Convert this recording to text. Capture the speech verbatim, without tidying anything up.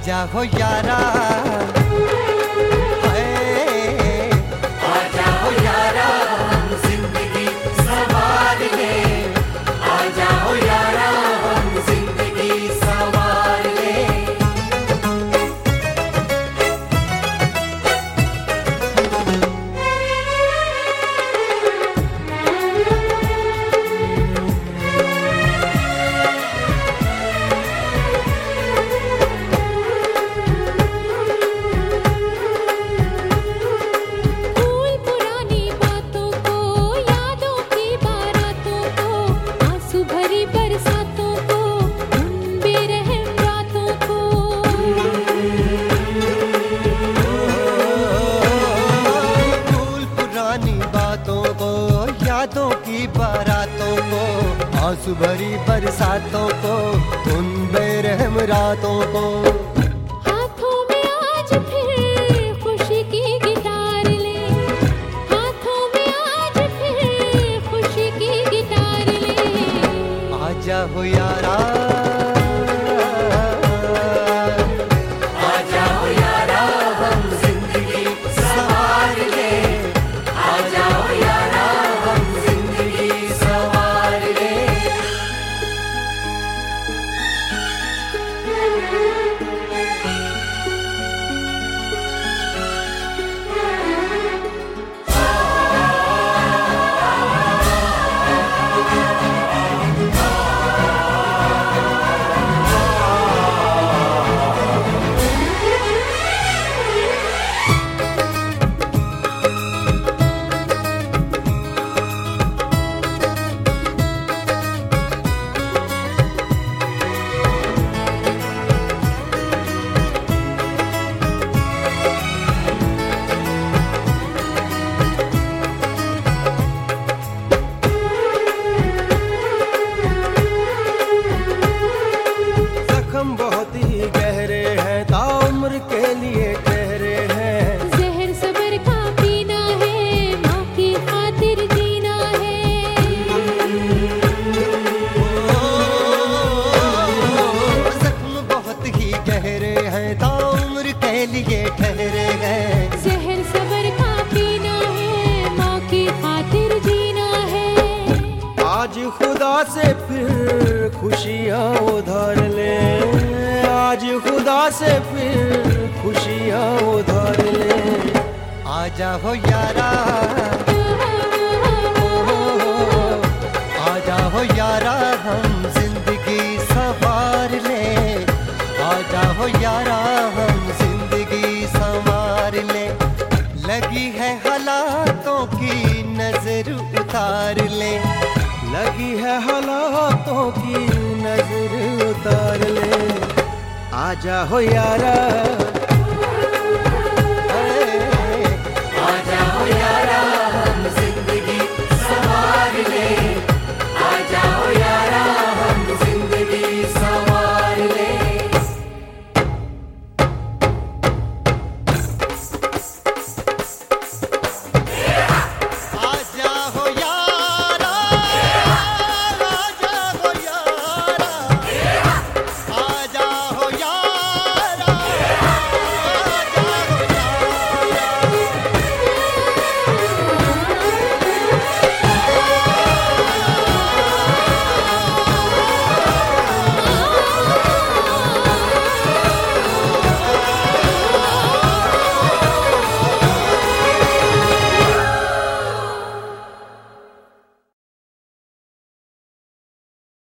आजा हो यारा, आजा हो यारा हम जिंदगी सवार ले, आजा हो यारा हम जिंदगी सवार ले। यादों की बारातों को, आंसू भरी बरसातों को, उन बेरहम रातों को। हाथों में आज फिर खुशी की गिटार ले, हाथों में आज फिर खुशी की गिटार ले। आजा हो यारा, आजा हो यारा हम जिंदगी सवार ले, आजा हो यारा हम जिंदगी सवार ले। बहुत ही गहरे हैं, ताउम्र के लिए ठहरे हैं। जहर सबर का पीना है, माँ की खातिर जीना है। जख्म बहुत ही गहरे हैं, ताउम्र के लिए ठहरे हैं। जहर सबर का पीना है, माँ की खातिर जीना है। आज खुदा से फिर खुशियाँ उधार ले, आज खुदा से फिर खुशियाँ उधार ले। आजा हो यारा, आजा हो यारा हम जिंदगी सवार ले, आजा हो यारा हम जिंदगी संवार ले। लगी है हालातों की नजर उतार ले, लगी है हालातों की नजर उतार ले। आजा हो यारा।